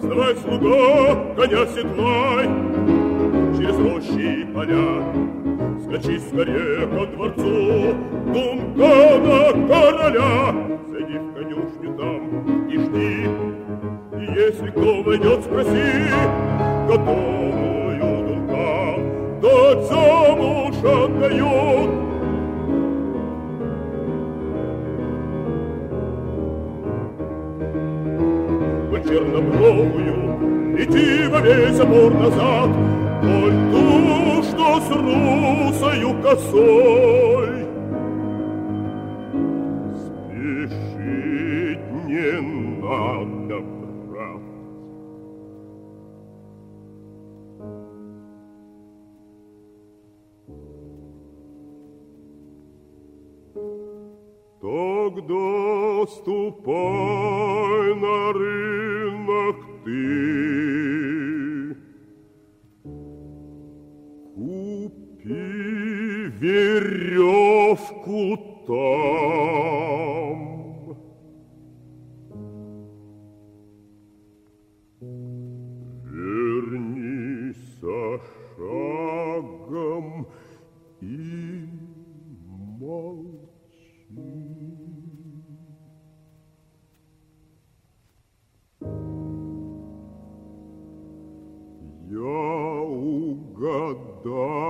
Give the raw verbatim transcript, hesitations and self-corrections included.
Вставай, слуга, коня седлай, через рощи и поля. Скачи скорее ко дворцу, Дункана короля. Зайди в конюшню там и жди, и если кто войдет, спроси, готовую Дункан дать замуж отдает. Чернобровую, лети во весь опор назад, Коль ту, что с русою косой. Спешить не надо, брат. Тогда ступай на рынок ты, купи веревку там, вернись со шагом и молчи. Я угадал